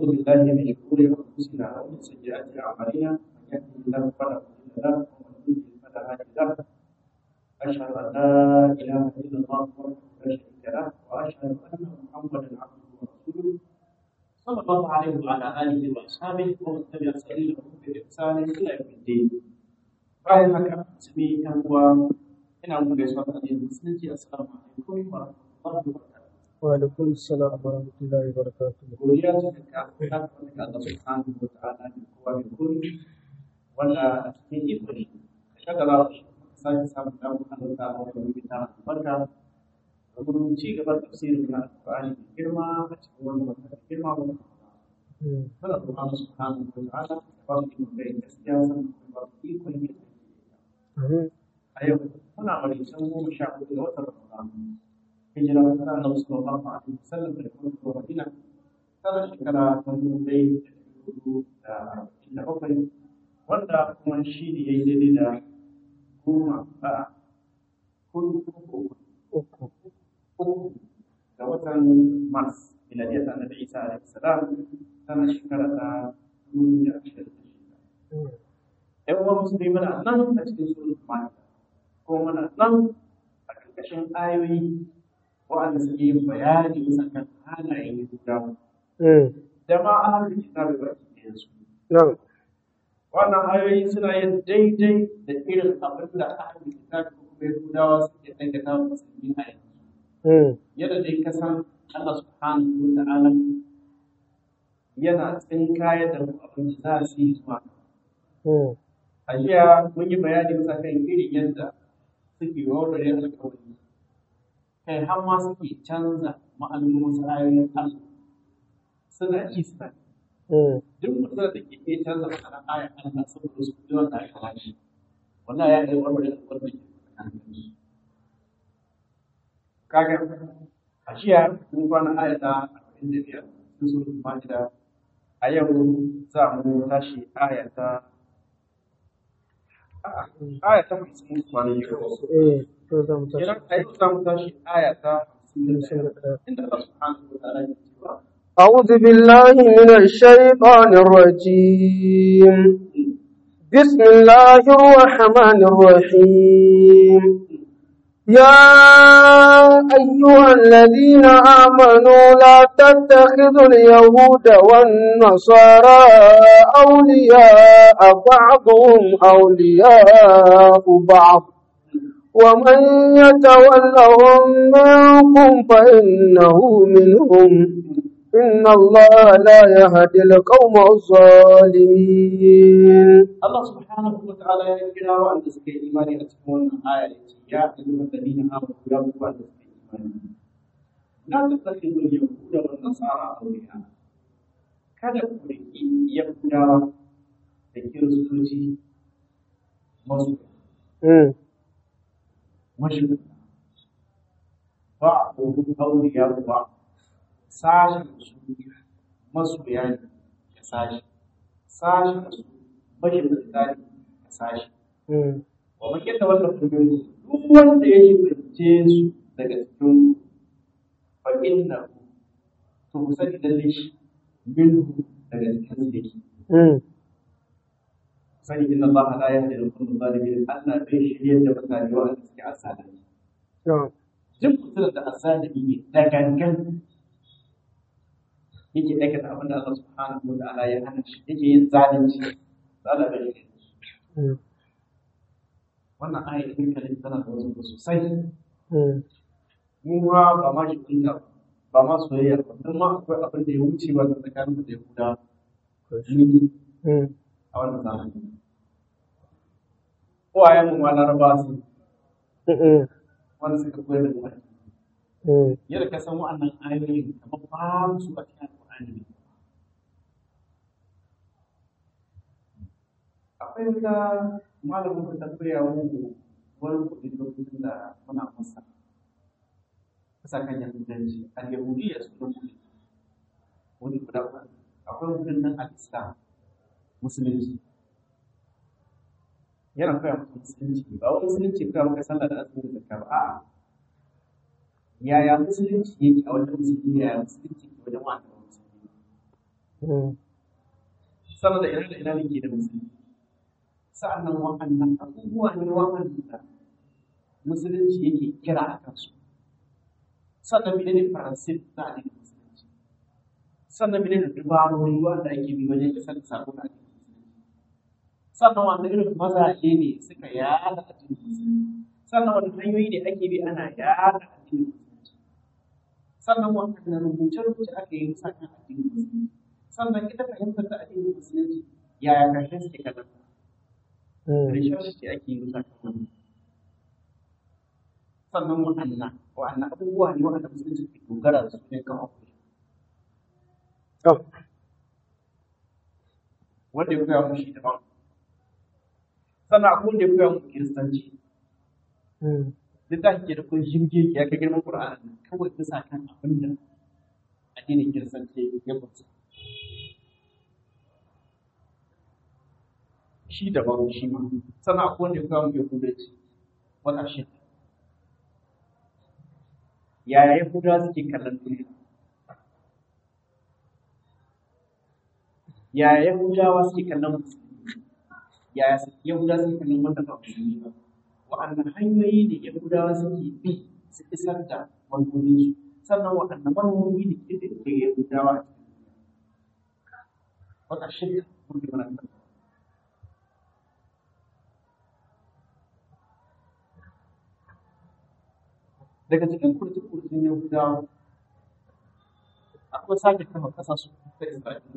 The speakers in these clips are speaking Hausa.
ونعوذ بالله من شرور انفسنا ومن سيئات اعمالنا من يهده الله فلا مضل له ومن يضلل فلا هادي له اشهد ان لا اله الا الله وحده لا شريك له واشهد ان محمدا عبده ورسوله صلى الله عليه وعلى اله واصحابه ومن تبع سبيلهم باحسان الى يوم الدين. bayan haka musulmi yan uwa ina muku gaisuwa ta addinin musulunci assalamu alaikum wa rahmatullahi wa barakatuh. Wa alaikum assalam wa rahmatullahi wa barakatuh. Godiya ta ga Allah subhanahu wa ta'ala da kowa mai komai wanda a cikin iko ne shagala sai samu damu Allah ta'ala da muke ta barka domin ci gaba da tafsirin na Qur'ani da girma a cikin wannan wata girma wannan Allah subhanahu wa ta'ala ba mu iko da gaskiya san ba iko ne a yau muna maritan 14 ga watan Ramadan hijira ta Annabi sallallahu alaihi wasallam da kuma Madina tana shekara ta 1447 wanda kuma shi ne yayi daidai da uku ga watan Mars miladiyar Annabi Isa alaihi salam tana shekara ta 2026. ‘Yan uwa musulmi muna nan a cikin suratul Maida ko muna nan a ƙarƙashin ayoyi waɗanda suke yin bayani bisa kan halayen Yahudawa. Da ma ahlul kitabi baki ɗayan su. Wannan ayoyi suna yin daidai da irin abin da ahlul kitabi ko kuma Yahudawa suke aikata wa musulmi a yanzu. Yadda dai ka san Allah subhanahu wa ta'ala yana tsinkayar da mu abin da za su yi zuwa. A jiya mun yi bayani bisa kan irin yadda suke warware alƙawari. Kai har ma suke canza ma'anonin wasu ayoyin Allah suna ji suna duk mutum da ke iya canza ma'anar ayar Allah saboda su ji wanda aka haɗe wannan ya yi warware alƙawari kaga a jiya mun kwana ayar ta 45 sun suratul Maida a yau za mu tashi ayar ta 50 kwana yau أعوذ بالله من الشيطان الرجيم بسم الله الرحمن الرحيم يا أيها الذين آمنوا لا تتخذوا اليهود والنصارى أولياء بعضهم أولياء بعض ومن يتولهم منكم فإنه منهم إن الله لا يهدي القوم الظالمين. الله سبحانه وتعالى يقول أن تسكي إيماني أتكون آية يا أيها الذين آمنوا لا تكون تسكي إيماني لا تتخذوا اليهود والنصارى أولياء kada ku riƙi Yahudawa da Kiristoci masu ba a ƙoƙon auliya ba sashen su masoya ne ya sashi sashen su mashimta ne ya sashi wa makin da wannan kudin duk wanda ya shimfice su daga cikin fa'in na to kusa da lalle shi minhu daga cikin su yake sani inna Allah la yahdi al-qawm adh-dhalimin Allah bai shirye da mutane wanda suke asalin duk mutum da asalin ne da gangan yake aikata abin da Allah subhanahu wa ta'ala ya hana shi yake yin zalunci Allah bai shirye wannan ayat din kalin tana da wasu sosai mu ba ma shi dinka ba ma soyayya ba don ma akwai abin da ya wuce ba tsakanin da Yahuda a wannan zamani uwayen mu ma Laraba su wanda suka koyar da mu yadda ka san wa'annan ayoyin kamar ba su a cikin Qur'ani ne akwai wata malamin da ta koya mu wani kuɗi lokacin da muna masa kusa kan yahudanci al-yahudiyya su da wani guda akwai mutum nan al-islam musulunci yana koya maka musulunci ba wani musulunci koya maka sallah da azumi da zakka ba a'a yaya musulunci yake a wajen musulmi yaya musulunci ke wajen wanda ba musulmi sannan da ina ne ke da musulmi sa'annan waɗannan abubuwa ne waɗanda musulunci yake kira a kansu sannan mene ne faransin na addinin musulunci sannan mene ne dubarori wanda ake bi wajen isar da sako na addinin musulunci sannan wanda irin mazaje ne suka yada addinin musulunci sannan wanda hanyoyi ne ake bi ana yada addinin musulunci sannan wanda rubuce-rubuce aka yi musa kan addinin musulunci sannan ita fahimtar da addinin musulunci yaya karshen suke kallon research ce ake yi musa kan wannan sannan wa'annan abubuwa ne wa'anda musulunci ke dogara da su ne kan akwai wanda ya koya mu shi daban sannan akwai wanda ya koya mu kiristanci littafi ke da kun shirge ya kai girman Qur'ani kawai bisa kan abin da addinin kiristanci ya kunsa shi daban shi ma sannan akwai wanda ya koya mu yahudanci wata shi yaya yahudawa suke kallon duniya yaya yahudawa suke kallon musulmi yaya yahudawa suke kallon wanda ba musulmi ba wa'annan hanyoyi ne yahudawa suke bi su isar da manufofinsu sannan wa'annan manufofi ne ke da yahudawa a cikin duniya wata shirya kuma da wani daga cikin kurtun yahudawa akwai sake kafa ƙasa su ta isra'ila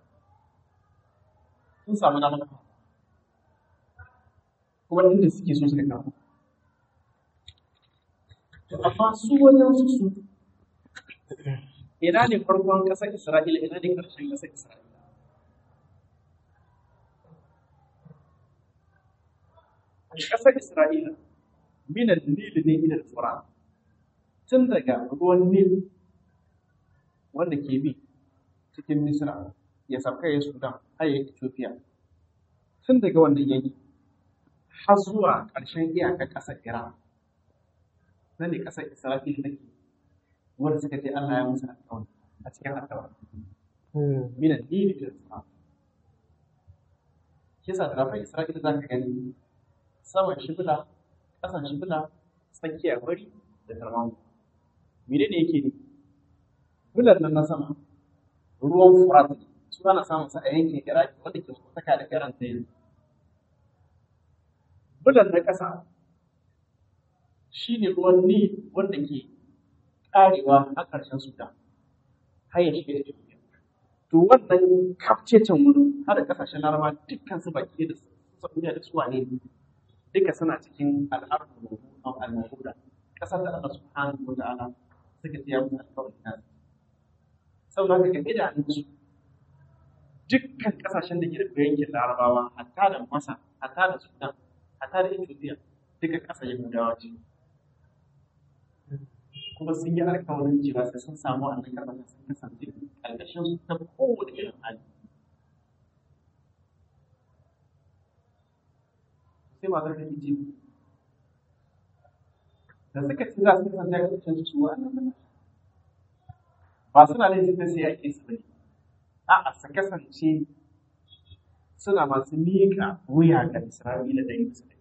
sun samu na maka kuma inda suke so suka kafa to amma su wajen su ina ne farkon ƙasar isra'ila ina ne ƙarshen ƙasar isra'ila ƙasar isra'ila minan nili ne ila furat tun daga ruwan Nil wanda ke bi cikin Misra ya sauka ya Sudan har ya Ethiopia tun daga wannan yanki har zuwa ƙarshen iyakar ƙasar Iran nan ne ƙasar Isra'ila take wanda suka ce Allah ya musu alƙawari a cikin alƙawari minan Nil da Furat kisa da rafa Isra'ila za ka gani saman shibila ƙasan shibila tsakiyar wari da tarmamu mene ne yake ne bulan nan na sama ruwan furat su ana samun sa a yankin iraki wanda ke saka da iran ta yanzu bulan na ƙasa shine ruwan nil wanda ke karewa a ƙarshen sudan har ya shiga ethiopia to wannan kafcecen wuri har da ƙasashen larabawa dukkan su baki da saudiya da su wane duka suna cikin al'arzu al-mawuda ƙasar da Allah subhanahu wa ta'ala suka tsaya musu alƙawarin nan saboda haka ga idanunsu dukkan ƙasashen da ke da yankin larabawa hatta da masa hatta da sudan hatta da ethiopia duka ƙasa yahudawa ce kuma sun yi alƙawarin cewa sai sun samu annan ƙasashen sun kasance ƙarƙashin su ta kowane irin hali sai ma zai kake ce da suka ci za su kasance a ƙarshen su wa'annan ba suna ne suka sai ake su bane a'a su kasance suna masu miƙa wuya ga Isra'ila da yin su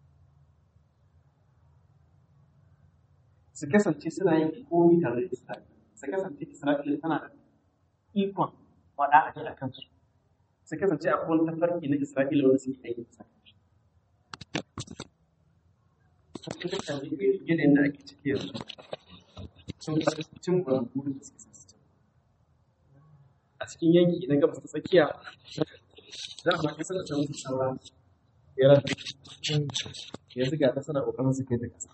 su kasance suna yin komi tare da Isra'ila su kasance Isra'ila tana da ikon faɗa a ji a kansu su kasance a kowane tafarki na Isra'ila wanda suke aiki sa yanayin da ake ciki yanzu sun cin burin da suke a cikin yanki na gabas ta tsakiya za a maka sanar da mutu saura iran yanzu ga ta sana ƙoƙarin su kai da ƙasa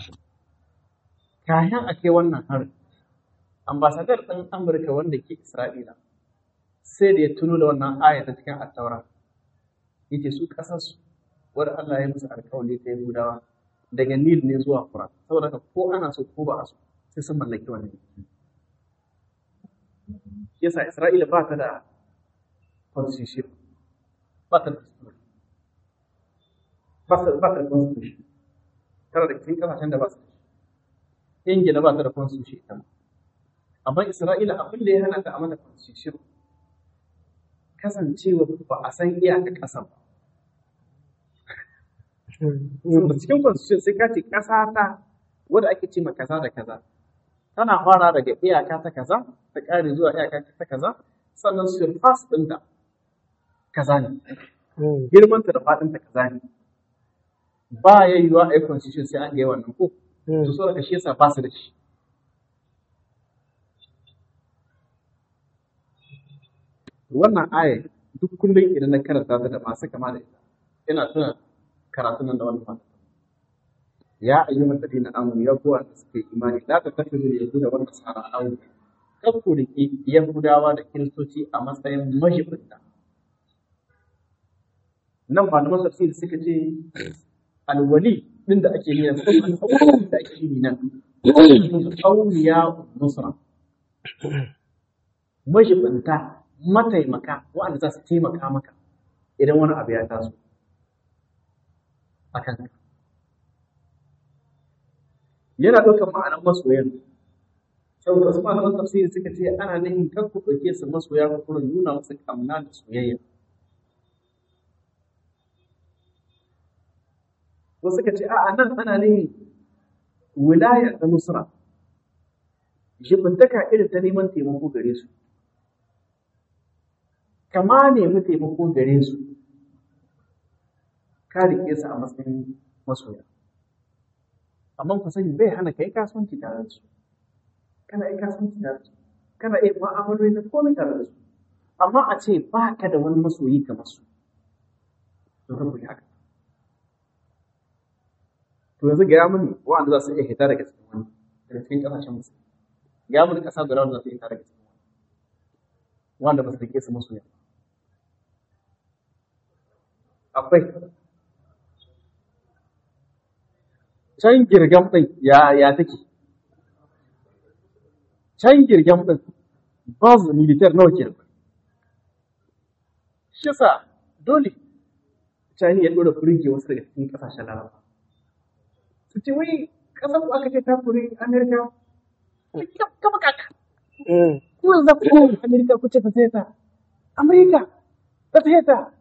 kayan a kai wannan harin ambasadar ɗin amurka wanda ke isra'ila sai da ya tuno da wannan aya ta cikin attaura yake su ƙasarsu wadda allah ya musu alƙawari ta yahudawa daga nil ne zuwa furat saboda ko ana so ko ba a so sai sun mallaki wannan yasa isra'ila ba ta da constitution ba ta da constitution tana da cikin kasashen da ba su da ingila ba ta da constitution ita amma isra'ila abin da ya hana ta a mata constitution kasancewa ba a san iyaka ƙasa ba. Saboda cikin constitution sai ka ce ƙasa ta wadda ake ce ma kaza da kaza tana fara daga iyaka ta kaza ta ƙare zuwa iyaka ta kaza sannan surface ɗinta kaza ne girmanta da faɗinta kaza ne ba ya yiwuwa a yi constitution sai an ga wannan ko su so daga shi yasa ba su da shi. Wannan aya duk kullum idan na karanta ta da masu kama da ita ina tuna karatun nan da wannan fata ya ayyuhal ladina amanu ya kuwa da suke imani la tattakhidhu yahuda wa nasara awliya kar ku riki yahudawa da kiristoci a matsayin majibinta. Nan malaman tafsiri suka ce alwali din da ake nuna da ake yi nan awliya nusra majibinta mataimaka waɗanda za su taimaka maka idan wani abu ya taso a kanka. Yana ɗaukar ma'anar masoyan saboda wasu malaman tafsiri suka ce ana nufin kan ku ɗauke su masoya ko kuma nuna musu ƙamna da soyayya. Wasu suka ce a'a nan ana nufin wilaya da nusra jibintaka irin ta neman taimako gare su. Kama nemi taimako gare su ka riƙe su a matsayin masoya. Amma ku sani bai hana ka yi kasuwanci tare da su. Kana yi kasuwanci tare da su. Kana yi ma'amaloli na komai tare da su. Amma a ce ba ka da wani masoyi kamar su. To rabu ya haka. To yanzu gaya mini wa'anda za su iya hita daga cikin wani daga cikin ƙasashen musu. Gaya mini ƙasa guda wanda za su iya hita daga cikin wani. Wanda ba su riƙe su masoya. Akwai can girgam ɗin ya take can girgam ɗin ba su militar nawa ke shi sa dole China ya ɗora furinge wasu daga cikin ƙasashen Laraba su ce wai ƙasar ku aka ce ta furi Amerika kama kaka ku za ku yi Amerika ku ce ta sai ta Amerika ta sai ta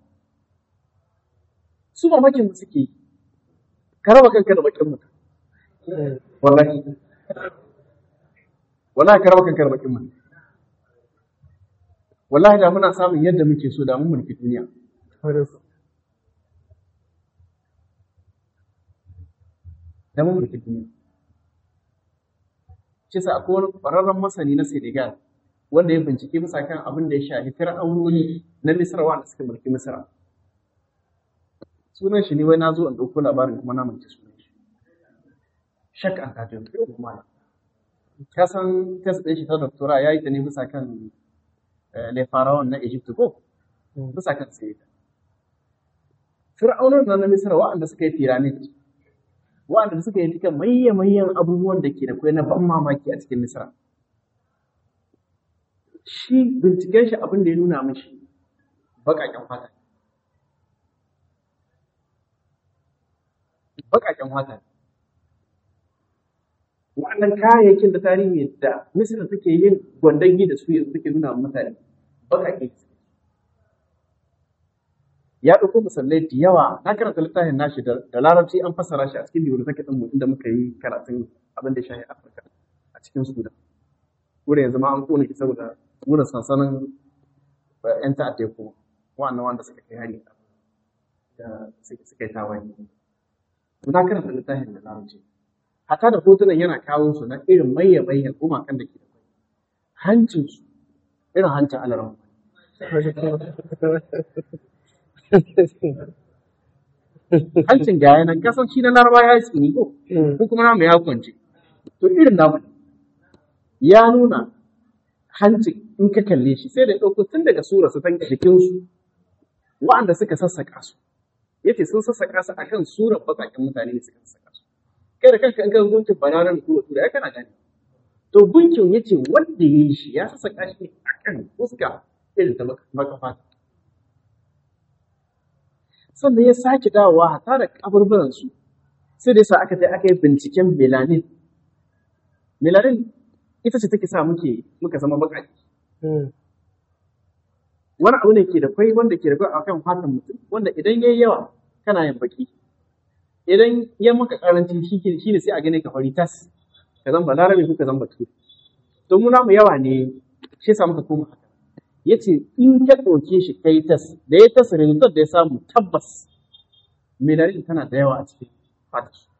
su mamakin da suke yi ka raba kanka da bakin mutum wallahi ka raba kanka da bakin mutum wallahi da muna samun yadda muke so da mun mulki duniya da mun mulki duniya shi sa akwai wani ƙwararren masani na Senegal wanda ya bincike bisa kan abin da ya shafi fir'aunoni na Misra wanda suka mulki Misra sunan shi ne wai na zo in ɗauko labarin kuma na mance sunan shi. Shak an kafin kuma ka san test ɗin shi ta doktora ya yi ta ne bisa kan le pharaon na Egypt ko bisa kan sai Fir'aunar na Misra waɗanda suka yi pyramid waɗanda suka yi duka mayyan abubuwan da ke da kwai na ban mamaki a cikin Misra. Shi binciken shi abin da ya nuna mishi baƙaƙen fata. Baƙaƙen fata. Waɗannan kayayyakin da tarihi da Misra take yin gwandangi da su yanzu take nuna wa mutane baƙaƙe. Ya ɗauko misalai da yawa na karanta littafin nashi da larabci an fassara shi a cikin bibliotheque ɗin inda muka yi karatun abin da ya shafi Afirka a cikin Sudan. Wurin yanzu ma an kone shi saboda wurin sansanin 'yan ta'adda ya koma wa'annan wanda suka kai hari da suka yi tawaye. Na karanta littafin da larabci. Hata da hotunan yana kawo su na irin mayyan gumakan da ke da kwai. Hancinsu irin hancin alaran. Hancin gaya nan kasan shi na laraba ya yi tsini ko kuma na mai ya kwance. To irin namu ya nuna hancin in ka kalle shi sai da ɗauko tun daga sura su tanka jikinsu wa'anda suka sassaƙa su. Yace sun sassaƙa su akan surar baƙaƙen mutane ne suka sassaƙa su. Kai da kanka in ka gunkin bananar ko da ya kana gani. To gunkin yace wanda ya yi shi ya sassaƙa shi ne akan fuska irin ta baka fata. Sannan ya sake dawowa hata da kaburburan su sai da yasa aka yi binciken melanin. Melanin ita ce take sa muka zama baƙaƙe. wani abu ne ke da kwai wanda ke da kwai akan fatan mutum wanda idan yayi yawa kana yin baki, idan ya maka karanci shi ne sai a gane ka fari tas, ka zan balarabe ko ka zan batu. To mu namu yawa ne shi yasa muka koma haka. Yace in ka ɗauke shi kai tas, da ya tas result da ya samu tabbas melanin tana da yawa a cikin fatar su.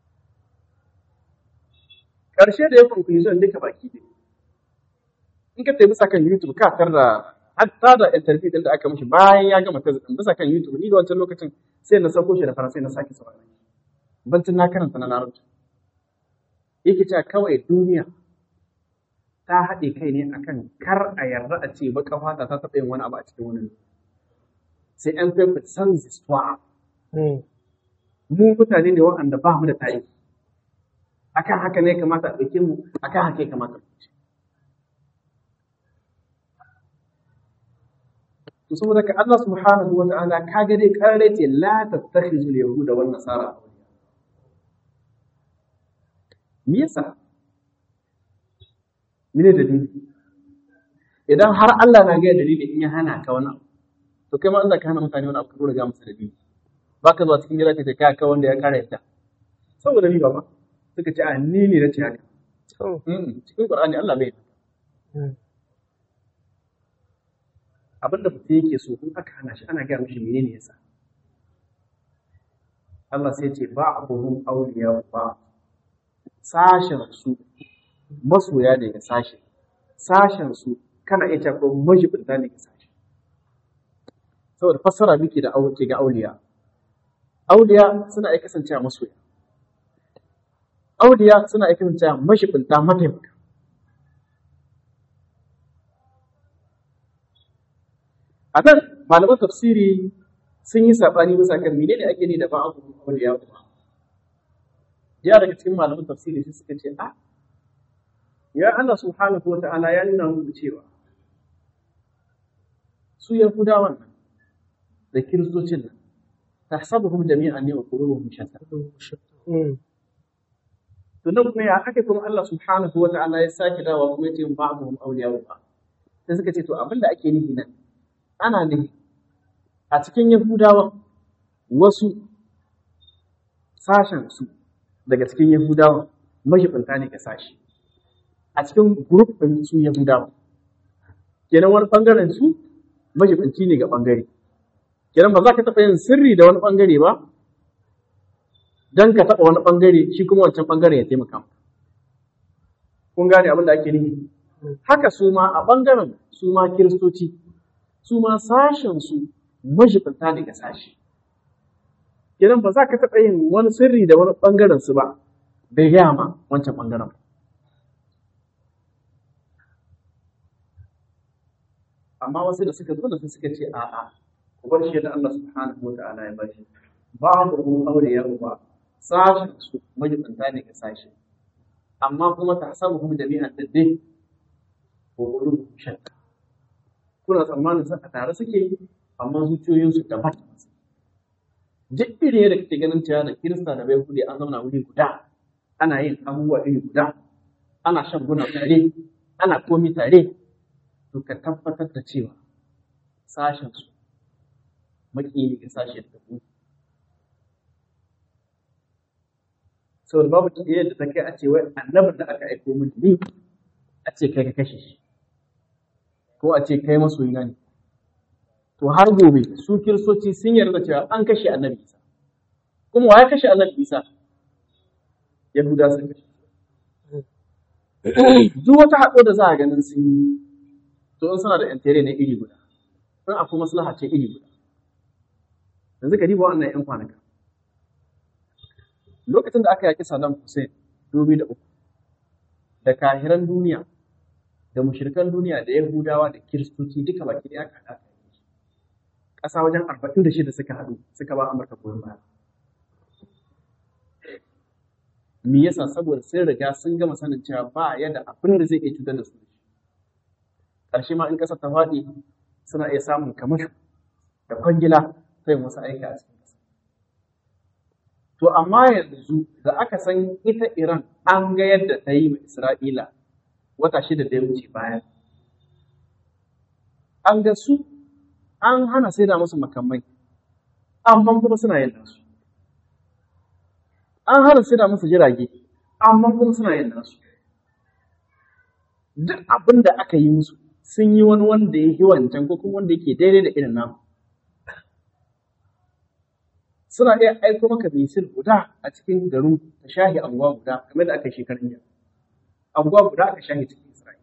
Ƙarshe da ya conclusion duka baki ne. In ka tafi bisa kan YouTube ka tar da hatta da interview din da aka mishi bayan ya gama tazin bisa kan YouTube, ni da wancan lokacin sai na sauko shi da Faransa na sake saurara. Bantin na karanta na Larabci. Yake cewa kawai duniya ta haɗe kai ne akan kar a yarda a ce baka fata ta taɓa yin wani abu a cikin wani. C'est un peuple sans histoire. Mu mutane ne waɗanda ba mu da tarihi. Akan haka ne kamata a ɗauke mu, akan haka ya kamata a ɗauke. To saboda ka Allah subhanahu wa ta'ala kaga dai kare ce la tattakhizul yahuda wan nasara awliya. Me yasa? Mene dalili? Idan har Allah na ga dalili in ya hana ka wani abu, to kai ma Allah ka hana mutane wani abu ka dora ga musu dalili. Baka zuwa cikin gida kace kai ka wanda ya kare ta. Saboda ni baba suka ce a ni ne nace haka. Cikin Qur'ani Allah bai. Abinda mutum yake so in aka hana shi ana gaya mishi menene yasa. Allah sai ce ba'dhum awliya ba. Sashen su masoya ne ga sashen. Sashen su kana iya cewa ko majibinta ne ga sashen. Saboda fassara muke da auke ga auliya. Auliya suna iya kasancewa masoya. Auliya suna iya kasancewa majibinta mataimaka. A nan malaman tafsiri sun yi saɓani bisa kan menene ake ni da ba'abu auliya ba. Ya daga cikin malaman tafsiri sai suka ce ya Allah subhanahu wata'ala ya nuna mu cewa su Yahudawan nan da Kiristocin nan tahsabuhum jami'an ne wa qulubuhum shatta. To nan kuma ya ake kuma Allah subhanahu wata'ala ya sake dawa kuma ya ce ba'abuhum auliya ba. Sai suka ce to abinda ake nufi nan ana ne a cikin Yahudawa wasu sashen su daga cikin Yahudawa mashibanta ne ga sashi a cikin group ɗin su Yahudawa kenan wani ɓangaren su mashibanci ne ga ɓangare kenan ba za ka taɓa yin sirri da wani ɓangare ba don ka taɓa wani ɓangare shi kuma wancan ɓangaren ya taimaka kun gane abin da ake nufi haka su ma a ɓangaren su ma Kiristoci su ma sashensu mashibanta ne ga sashi. Idan ba za ka taɓa yin wani sirri da wani ɓangaren su ba, bai gaya ma wancan ɓangaren. Amma wasu da suka zo da su suka ce a'a, ku bar shi da Allah subhanahu wa ta'ala ya bashi. Ba ku kun aure ya ba, sashensu mashibanta ne ga sashi. Amma kuma ta samu kuma jami'an daddai, ko wurin shakka. Kuna tsammanin sun a tare suke amma zuciyoyinsu daban. Duk irin yadda kake ganin cewa da Kirista da Yahudi an zauna wuri guda, ana yin abubuwa iri guda, ana shan guna tare, ana komi tare, to ka tabbatar da cewa sashen su maki ne ga sashen da ku. Saboda babu kiyaye da ta kai a ce wai annabin da aka aiko min ne a ce kai ka kashe shi. Ko a ce kai masoyina ne. To har gobe su Kiristoci sun yarda cewa an kashe Annabi Isa. Kuma wa ya kashe Annabi Isa? Yahuda sun kashe. Duk wata haɗo da za a ganin sun yi, to in suna da ‘yantere na iri guda, in akwai maslaha ce iri guda. Yanzu ka diba wannan ‘yan kwanaka. Lokacin da aka yaƙi Saddam Hussein 2003, da kahiran duniya, da mushrikan duniya da Yahudawa da Kiristoci duka baki ɗaya aka haɗa ƙasa wajen 46 suka haɗu suka ba Amurka goyon baya. Me yasa saboda sun riga sun gama sanin cewa ba yadda abin da zai iya cutar da su. Ƙarshe ma in ƙasar ta faɗi suna iya samun kamar da kwangila ta yin wasu aika a cikin ƙasa. To amma yanzu da aka san ita Iran an ga yadda ta yi ma Isra'ila wata 6 da ya wuce baya. An ga su an hana sai da musu makamai, amma kuma suna yin nasu. An hana sai da musu jirage, amma kuma suna yin nasu. Duk abin da aka yi musu sun yi wani wanda ya yi wancan ko kuma wanda yake daidai da irin namu. Suna iya aiko maka misil guda a cikin garin ta shahi anguwa guda kamar da aka yi shekarun jiya. Anguwa guda aka shahi cikin Isra'ila.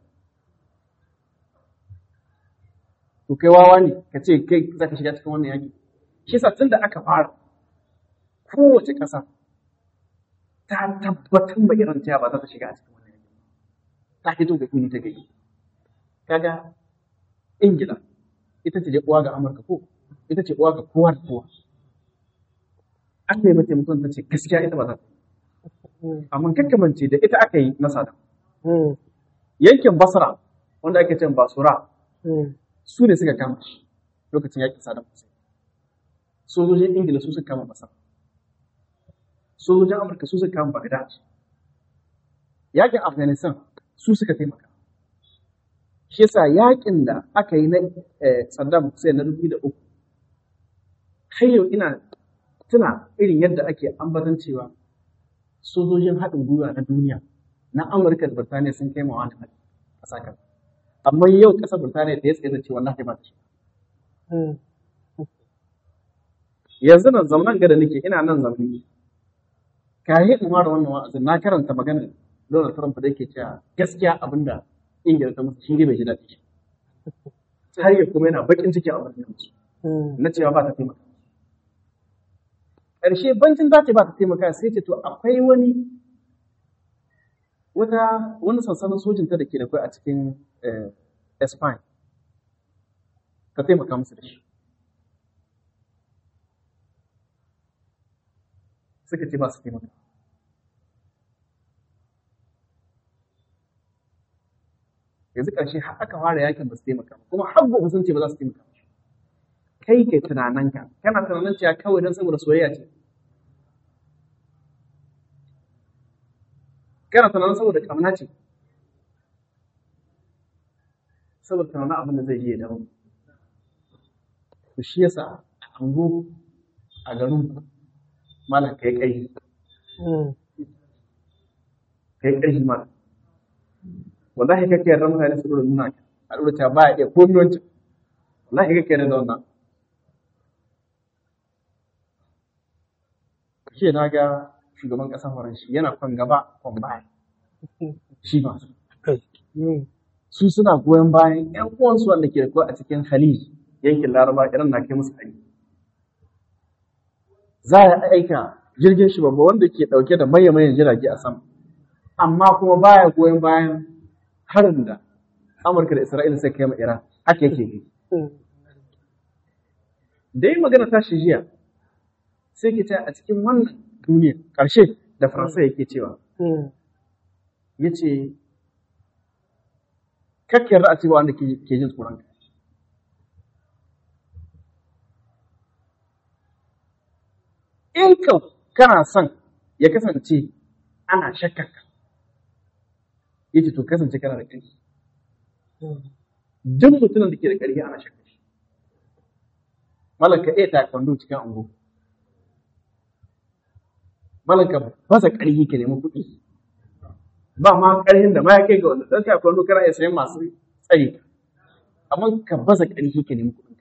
To kai wawa ne ka ce kai za ka shiga cikin wannan yaki. Shi yasa tun da aka fara kowace ƙasa ta tabbatar da irin ta ba za ta shiga a cikin wannan yaki. Ta fito ga kuni ta gari. Kaga Ingila ita ce uwa ga Amurka ko ita ce uwa ga kowa da kowa. Aka yi mata mutum ta ce gaskiya ita ba za ta yi. Amma kakkamance da ita aka yi na Saddam. Yankin Basra wanda ake cin Basura su ne suka kama shi lokacin yakin Saddam Hussein. Sojojin Ingila su suka kama Basra. Sojojin Amurka su suka kama Baghdad. Yakin Afghanistan su suka taimaka. Shi yasa yakin da aka yi na Saddam Hussein na 2003 har yau ina tuna irin yadda ake ambatan cewa sojojin haɗin gwiwa na duniya na Amurka da Birtaniya sun kai mawa da ƙasa kan. Amma yau ƙasar Birtaniya ta yi tsaye da cewa na ba ta shi. Yanzu nan zamanan gada nake ina nan zamani. Kayi in fara wannan wa'azin na karanta maganar Donald Trump da yake cewa gaskiya abinda Ingila ta musu shi ne bai ji daɗi. Har yau kuma yana baƙin ciki a wannan musu. Na cewa ba ta taimaka. Ƙarshe bancin za ta ba ta taimaka sai ce to akwai wani sansanin sojin ta da ke da kai a cikin Spain. Ka taimaka musu da shi. Suka ce ba su taimaka. Yanzu ƙarshe har aka fara yakin ba su taimaka ba kuma har gobe sun ce ba za su taimaka ba. Kai ke tunaninka kana tunanin cewa kawai don saboda soyayya ce. Kana tunanin saboda ƙamna ce. Saboda tunanin abin da zai yi ya dawo. To shi yasa a ango a garin malam kai ƙarfi. Kai ƙarfi malam. Wallahi kake yarda mutane su nuna ka. A ɗora cewa ba ya iya komai wancan. Wallahi kake yarda da wannan. Jiya na ga shugaban ƙasar Faransa yana kwan gaba kwan baya. Shi ba su. Su suna goyon bayan ƴan uwansu wanda ke da a cikin Khalij yankin Laraba irin na kai musu hari. Za a aika jirgin shi babba wanda ke ɗauke da maye-mayen jirage a sama. Amma kuma baya goyon bayan harin da Amurka da Isra'ila suka kai ma Iran. Haka yake yi. Da yi magana tashi jiya sai ke ce a cikin wannan duniya ƙarshe da Faransa yake cewa ya ce kakkiyar da a cewa wanda ke jin tsoron ka. In ka kana son ya kasance ana shakkar ka ya ce to kasance kana da ƙarfi. Duk mutumin da ke da ƙarfi ana shakkar shi. Malaka iya taekwondo cikin ango. Malaka basa ƙarfi ka nemi kuɗi. Ba ma ƙarfin da ma ya kai ga wanda ɗan taekwondo kana iya sayan masu tsari. Amma ka basa ƙarfi ka nemi kuɗi.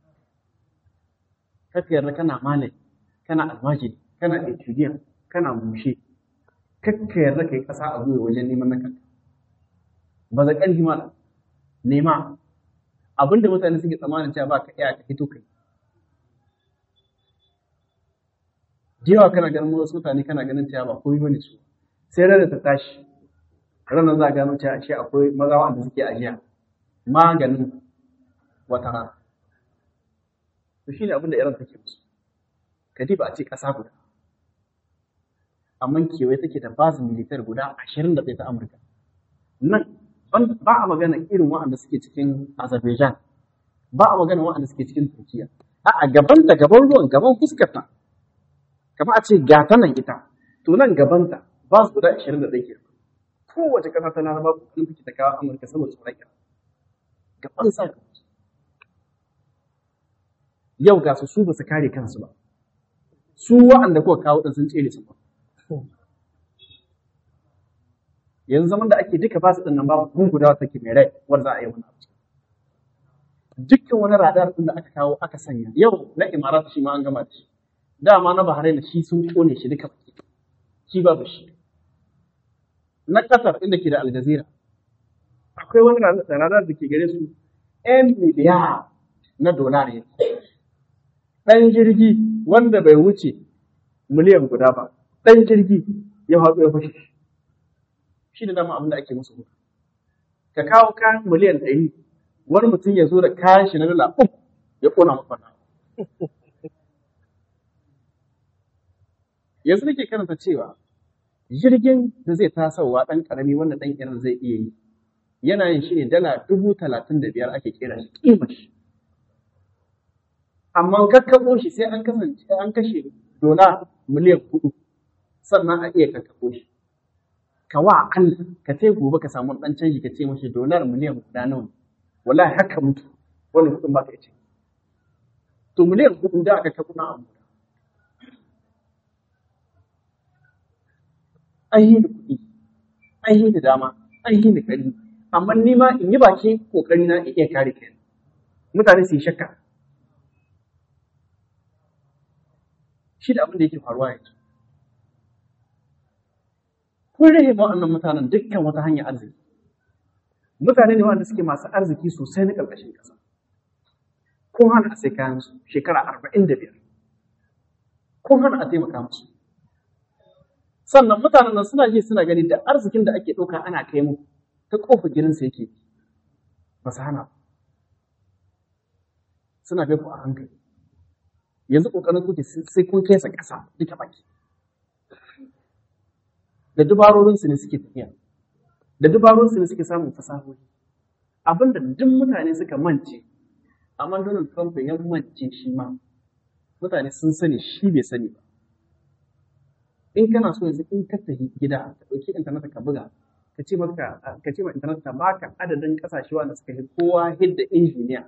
Kaka yarda kana malami, kana almajiri, kana etudiyan, kana mushe. Kaka yarda ka yi ƙasa a gwiwa wajen neman na kanka. Baza ƙarfi malam. Nema. Abinda mutane suke tsammanin cewa ba ka iya ka fito kai. Jiyawa kana ganin wasu mutane kana ganin cewa ba komai bane su. Sai rana ta tashi. Ranar za a gano cewa ashe akwai maza wanda suke ajiya. Maganin wata rana. To shi ne abin da Iran take musu. Kadiba a ce ƙasa guda. Amma kewaye take da bazin militar guda 21 ta Amurka. Nan ba a magana irin waɗanda suke cikin Azerbaijan. Ba a magana waɗanda suke cikin Turkiya. A'a gabanta gaban ruwan gaban fuskarta. Kamar a ce gata nan ita, to nan gabanta ba su guda 21 ke. Kowace ƙasa ta Laraba kokarin take ta kawo Amurka saboda tsoron Iran. Gaban sa. yau ga su ba su kare kansu ba, su wa'anda kuka kawo ɗin sun tsere su ba. Yanzu zaman da ake duka basu ɗin nan babu kun guda take mai rai wanda za a yi wani abu. Dukkan wani radar ɗin da aka kawo aka sanya yau na Imarat shi ma an gama da shi, dama na Bahrain shi sun kone shi duka shi babu shi. Na Qatar inda ke da Al Jazeera akwai wani radar da ke gare su 'yan miliyar na dolar yake. Ɗan jirgi wanda bai wuce miliyan guda ba, ɗan jirgi ya haɗu ya fashe shi da dama abin da ake musu hutu. Ka kawo kayan miliyan 100, wani mutum ya zo da kayan shi na dala 3 ya ƙona maka na. Yanzu nake karanta cewa jirgin da zai tasowa ɗan ƙarami wanda ɗan Iran zai iya yi, yana yin shi ne dala 35,000 ake kera shi ƙimar shi. Amma kakkaɓo shi sai an kashe dola miliyan 4 sannan a iya kakkaɓo shi. Ka wa Allah ka ce gobe ka samu ɗan canji ka ce mashi dolar miliyan guda nawa, wallahi haka mutu wannan kuɗin ba ka ce. To miliyan 4 da aka kakkaɓo na abu. An yi da kuɗi, an yi da dama, an yi da ƙari, amma ni ma in yi baki ƙoƙari na in iya kare kai. Mutane su yi shakka. Shi da abin da yake faruwa yanzu. Kun rage waɗannan mutanen dukkan wata hanyar arziki. Mutane ne waɗanda suke masu arziki sosai na ƙarƙashin ƙasa. Kun hana a sai kayan su shekara 45. Kun hana a taimaka musu. Sannan mutanen nan suna ji suna gani da arzikin da ake ɗauka ana kai mu ta ƙofar gidansa yake ba su hana. Suna kai ku a hankali. Yanzu ƙoƙarin kuke sai kun kesa ƙasa duka baki. Da dubarorinsu ne suke tafiya, da dubarorinsu ne suke samun fasahohi. Abinda duk mutane suka mance, amma Donald Trump ya mance shi ma, mutane sun sani shi bai sani ba. In kana so yanzu in ka tafi gida ka ɗauki intanet ka buga, ka ce ma intanet ta baka adadin ƙasashe wanda suka yi kowa hidda injiniya.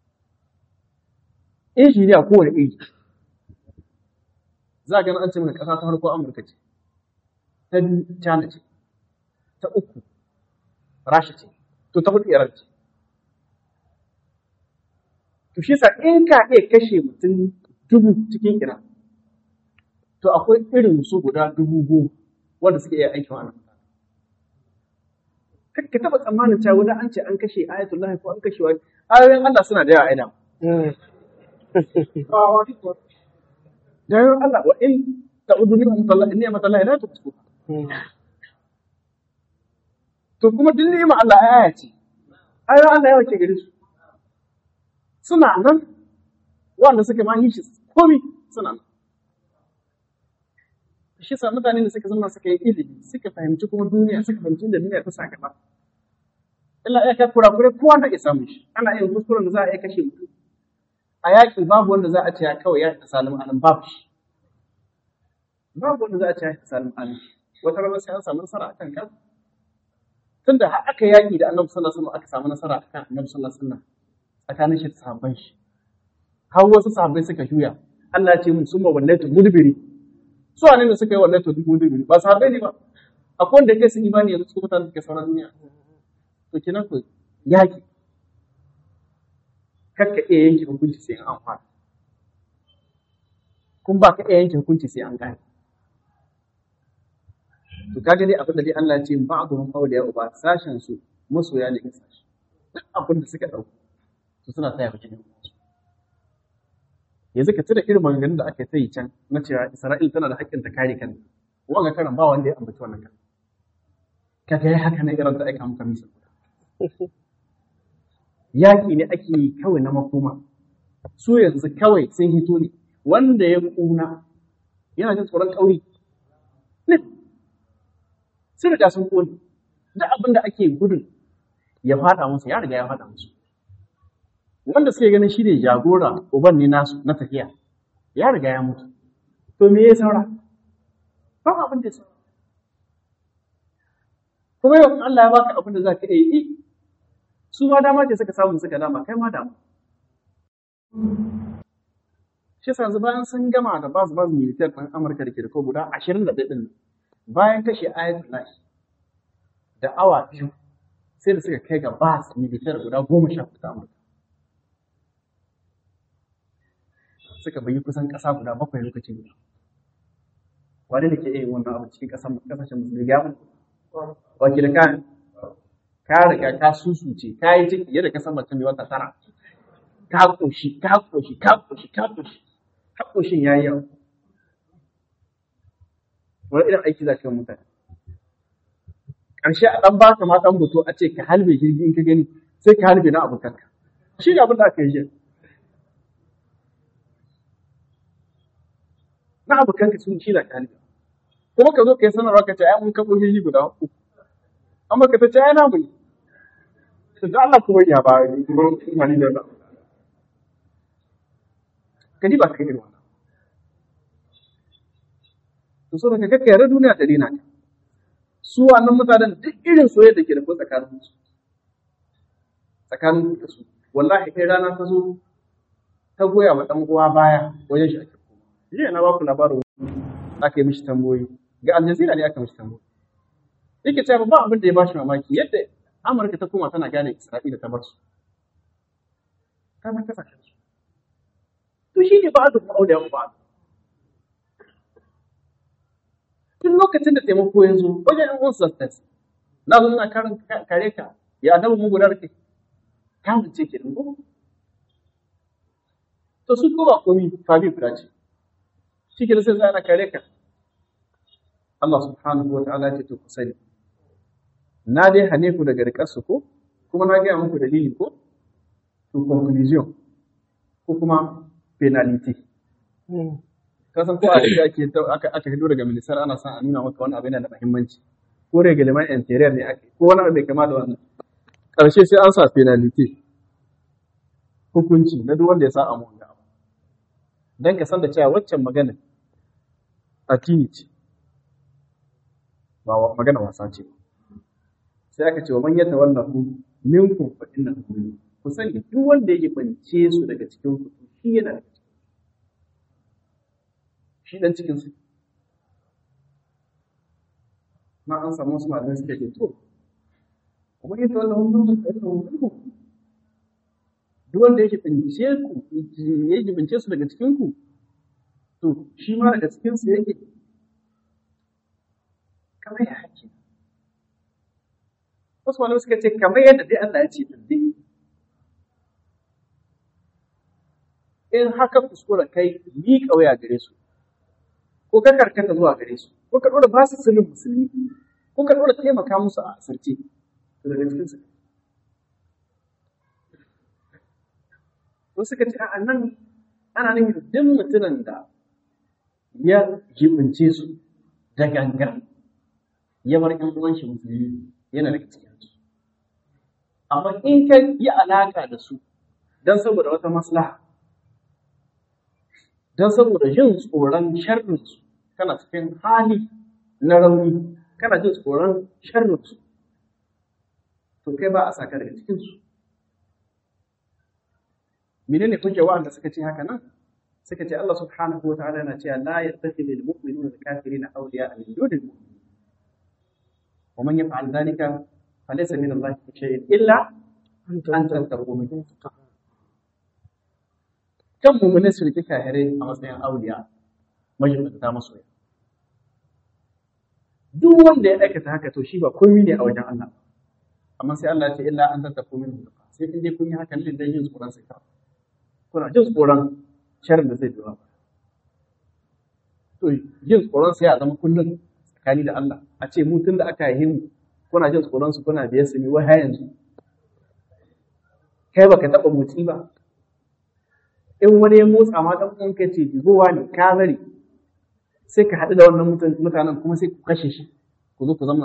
Injiniya kowane iri. Za a gani an ce maka ƙasa ta farko Amurka ce, ta biyu China ce, ta uku Rasha ce, to ta hudu Iran ce. To shi sa in ka iya kashe mutum 1000 cikin Iran, to akwai irin su guda 10,000 wanda suke iya aikin wannan. Ka taɓa tsammanin cewa wani an ce an kashe Ayatollah ko an kashe wani, ayoyin Allah suna da yawa aina. Da yawan Allah wa in ta'udu ni'matallahi la tuhsuha. To kuma duk ni'ima Allah aya ce. Ayoyin Allah yawa ke gare su. Suna nan wanda suka ma yi shi komi suna nan. Shi sa mutane da suka zama suka yi ilimi, suka fahimci kuma duniya, suka fahimci da duniya ta sa gaba. Illa ya kai kurakurai kowa na iya samun shi. Ana yin kuskuren da za a iya kashe mutum. A yaƙi babu wanda za a ce ya kawai ya salim alim babu shi. Babu wanda za a ce ya salim alim. Wata rana sai an samu nasara akan kan. Tunda har aka yaƙi da Annabi sallallahu alaihi wasallam aka samu nasara akan Annabi sallallahu alaihi wasallam tsakanin shi da sahabban shi. Har wasu sahabbai suka juya. Allah ya ce mun summa wallaitu mudbiri. Su wane ne suka yi wallaitu mudbiri? Ba sahabbai ne ba. Akwai wanda yake sun imani yanzu su mutane suke sauran duniya. To kenan ko yaƙi kakka iya yanke hukunci sai an fara. Kun ba ka iya yanke hukunci sai an gane. To kaga dai abin da dai Allah ya ce ba'dhum awliya uba sashen su masoya ne ga sashi. Duk abin da suka dauko to suna taya bakin su. Yanzu ka tura irin maganganun da aka yi can na cewa Isra'il tana da haƙƙin ta kare kanta. Wanga karan ba wanda ya ambaci wannan kan. Kaga yayi haka ne irin da aka amka misa. Yaƙi ne ake yi kawai na makoma. Su yanzu kawai sun hito ne wanda ya ƙuna yana jin tsoron ƙauri. Ne, sun riga sun ƙone. Duk abin da ake gudun ya faɗa musu ya riga ya faɗa musu. Wanda suke ganin shi ne jagora uban ne nasu na tafiya ya riga ya mutu. To me ya saura? Ba abin da saura. Kuma yau Allah ya baka abin da za ka iya yi. Su ma dama ce suka samu suka dama, kai ma dama. shi yasa yanzu bayan sun gama da bas militar ɗin Amurka da ke da ko guda 21 ɗin bayan kashe Ayatollah da awa 2 sai da suka kai ga bas militar guda 14 ta Amurka suka bayi kusan ƙasa guda 7 lokacin guda wani da ke iya wannan abu cikin ƙasashen musulmi ya mun wakil ka riga ka susuce ka yi ciki yadda ka san mace mai wata tara ka ƙoshi haƙoshin ya yi yawa wani irin aiki za ka yi mutane ƙarshe a ɗan baka ma ɗan buto a ce ka halbe jirgi in ka gani sai ka halbe na abokanka shi ne abin da aka yi shi na abokanka sun shi da ka halbe kuma ka zo ka yi sanarwa ka ce ai mun kaɓo jirgi guda uku amma ka ta ce ai na mu ne da Allah kuma ya ba wani da ba ka ba ka irin wannan to so ka yare duniya ta dina ka su wannan mutanen duk irin soyayya da ke da tsakanin da su wallahi kai rana ta zo ta goya wa dan uwa baya wajen shi ake koma jiya na ba ku labarin aka yi mishi tamboyi ga Al Jazeera ne aka mishi tamboyi yake cewa ba abin da ya bashi mamaki yadda Amurka ta koma tana gane Isra'ila ta bar su ta bar kasashen su to shi ne ba'adu ma'auliya ba tun lokacin da taimako yanzu wajen yan uwansu zastas na zo na kare ka ya adabu mu guda rake kamun ce ke ko to su ko ba komi fabi guda ce shi ke sai ana kare ka Allah subhanahu wa ta'ala ce to ku sani na dai hane ku daga rikarsu ko kuma na gaya muku dalili ko to conclusion ko kuma penalty kasan ko a cikin aka hido daga ministar ana son a nuna maka wani abu yana da muhimmanci ko reglement interior ne ake ko wani abu mai kama da wannan karshe sai an sa penalty hukunci na duk wanda ya sa amu wanda abu dan ka san da cewa waccan magana addini ce ba magana wasa ce sai aka ce wa man yata wallahu minkum fa innahu minkum ku sani duk wanda yake bance su daga cikin ku shi yana da shi dan cikin su ma an samu wasu malamai suke ce to kuma yata wallahu minkum fa innahu minkum duk wanda yake bance ku yake bance su daga cikin ku to shi ma daga cikin su yake kamar ya haƙi wasu malamai suka ce kamar yadda dai Allah ya ce dai in haka kuskura kai miƙa waya gare su ko ka karkata zuwa gare su ko ka ɗora ba su sulhin musulmi ko ka ɗora taimaka musu a asirce to daga cikin su wasu suka ce a nan ana nan duk mutumin da ya jibince su da gangan ya bar ƴan uwan shi musulmi yana daga cikin su amma in ka yi alaka da su don saboda wata maslaha don saboda jin tsoron sharrin su kana cikin hali na rauni kana jin tsoron sharrin su to kai ba a saka daga cikin su menene kuke wa'anda suka ce haka nan suka ce Allah subhanahu wa ta'ala yana cewa la yattakhidhu al-mu'minuna al-kafirina awliya'a min dunil mu'minin ومن يفعل ذلك فليس من الله في شيء إلا أن تتقوا منه كم من سلك كاهرين أما سيان أولياء مجمع تامسوي duk wanda ya aikata haka to shi ba komai ne a wajen Allah amma sai Allah ya ce illa an tattaku min sai in dai kun yi haka ne dan yin tsoron sai ka kuna jin tsoron sharrin da zai biyo to yin tsoron sai ya zama kullun tsakani da Allah a ce mu tun da aka yi mu kuna jin tsoron su kuna biyar su ne wai har yanzu kai baka taba motsi ba in wani ya motsa ma dan uwan kai ce digowa ne ka bari sai ka haɗu da wannan mutanen kuma sai ku kashe shi ku zo ku zama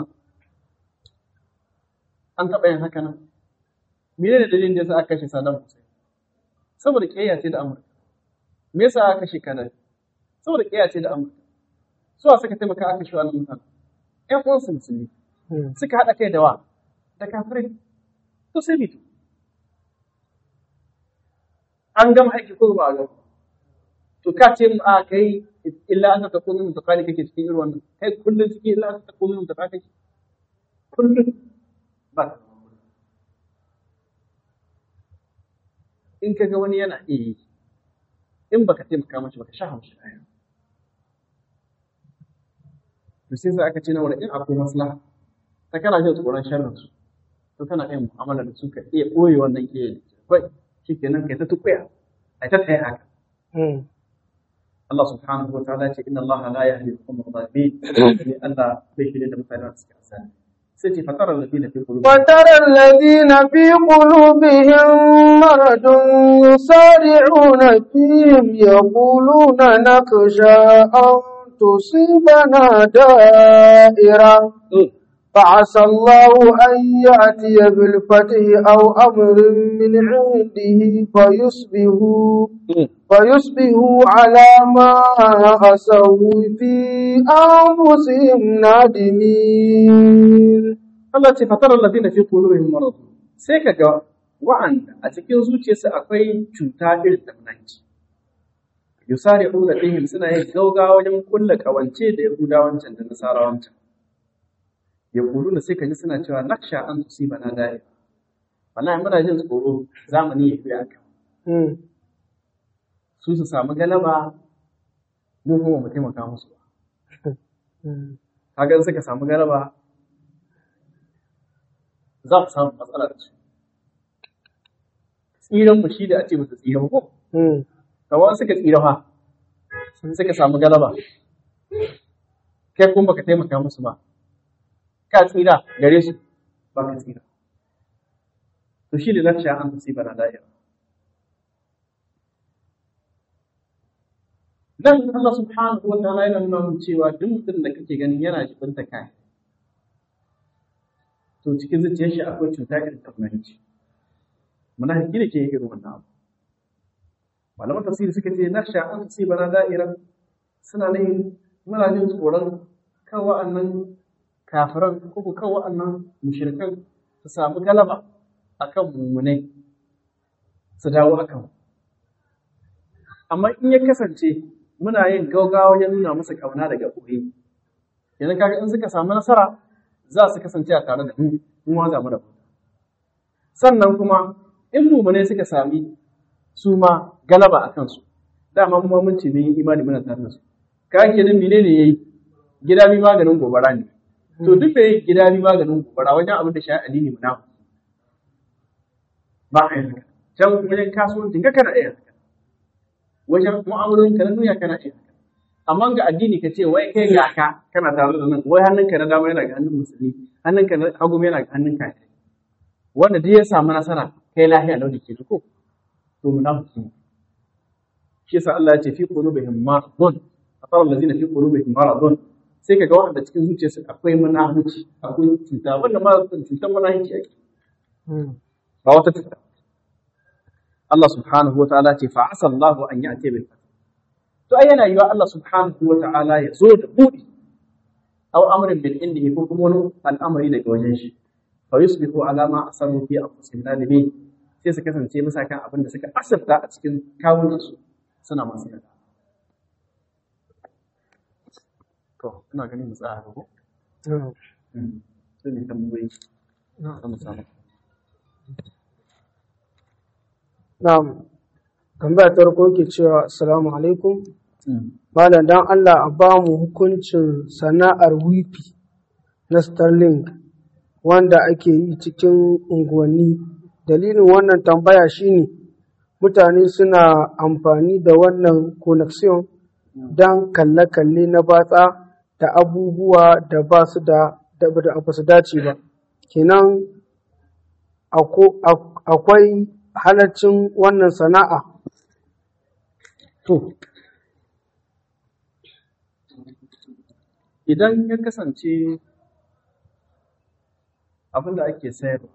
an taɓa yin haka nan mene ne dalilin da yasa aka kashe Saddam Hussein saboda kiyayya ce da Amurka me yasa aka kashe Gaddafi saboda kiyayya ce da Amurka suwa suka taimaka aka shi wannan mutane ƴan uwansu musulmi suka haɗa kai da wa da kafirai to sai bitu an gama aiki ko ba a gama to ka ce mu a kai illa aka ta kullu mutaqali kake cikin irin wannan kai kullun cikin illa aka ta kullu mutaqali kake kullun ba in kaga wani yana iya in baka taimaka mashi baka sha hamshi ɗaya to sai aka ce na wurin in akwai maslaha ta kana jin tsoron sharrin su to kana yin mu'amala da su ka iya ɓoye wannan ke kai shikenan kai ta tukuya ai ta tsaye haka Allah subhanahu wa ta'ala ce inna Allah la yahdi al-qawma adh-dhalimin Allah bai shirye da mutane da suke asali sai ce fatara alladhina fi qulubihim maradun yusari'una fihim yaquluna nakhsha an tusibana da'ira فعسى الله أن يأتي بالفتح أو أمر من عنده فيصبحوا على ما أسوا في أنفسهم نادمين. Allah ce fatar alladhina fi qulubihim marad sai kaga wa'anda a cikin zuciyarsu akwai cuta irin ta munafiki yusari'una fihim suna yin gaugawa wajen kulla kawance da yahudawancin da nasarawancin yaquluna sai kaji suna cewa naksha an tusibana da'i wallahi muna jin tsoro zamani ya fi haka su samu galaba mu kuma mu taimaka musu kaga suka samu galaba za ku samu matsala da su tsiran mu shi da a ce musu tsiran ko kawai suka tsira fa suka samu galaba kai kuma baka taimaka musu ba ka tsira gare su ba ka tsira to shi ne lafiya an musiba na da'ira dan Allah subhanahu wa ta'ala yana nuna mun cewa duk mutum da kake ganin yana jibinta kai to cikin zuciyar shi akwai cuta irin ta munafiki munafiki ne ke yin irin wannan abu malaman tafsiri suka ce naksha an musiba na da'ira suna ne muna jin tsoron kan wa'annan kafiran ko kan wa'annan mushrikan su samu galaba akan mummunai su dawo akan amma in ya kasance muna yin gaugawa wajen nuna musu kauna daga ɓoye idan kaga in suka samu nasara za su kasance a tare da mu ma mu da sannan kuma in mummunai suka sami su ma galaba a kansu dama mu mun ce mun yi imani muna tare da su kaga kenan menene yayi gida bi maganin gobara ne to duk da yake gida bi maganin gobara wajen abin da shi addini mu namu ba a yanka can wajen kasuwancin ka kana iya wajen mu'amalolin ka na duniya kana iya amma ga addini ka ce wai kai ga ka kana tare da nan wai hannunka na dama yana ga hannun musulmi hannunka na hagu yana ga hannun kafiri wanda duk ya samu nasara kai lafiya lau da ke ko to munafiki shi yasa Allah ya ce fi qulubihim maradun atar allazina fi qulubihim maradun sai kaga wanda cikin zuciyarsu akwai munafici akwai cuta wanda ma cutar munafici ake ba wata cuta Allah subhanahu wa ta'ala ce fa asa Allah an ya'ti bil fath to ai yana yiwa Allah subhanahu wa ta'ala ya zo da budi aw amrin bil indihi ko kuma wani al'amari daga wajen shi fa yusbihu ala ma asaru fi anfusihim nadimin sai su kasance masa kan abin da suka asabta a cikin kawunansu suna masu yada. To, ina ganin mu tsaya ko? Sai ne tambayi. Na'am. Tambaya ta farko ke cewa assalamu alaikum. Malam dan Allah a ba mu hukuncin sana'ar wifi na Starlink wanda ake yi cikin unguwanni. Dalilin wannan tambaya shine mutane suna amfani da wannan connection don kalle-kalle na batsa da abubuwa da ba su dace ba. Kenan akwai halaccin wannan sana'a. To, idan ya kasance abin da ake sayarwa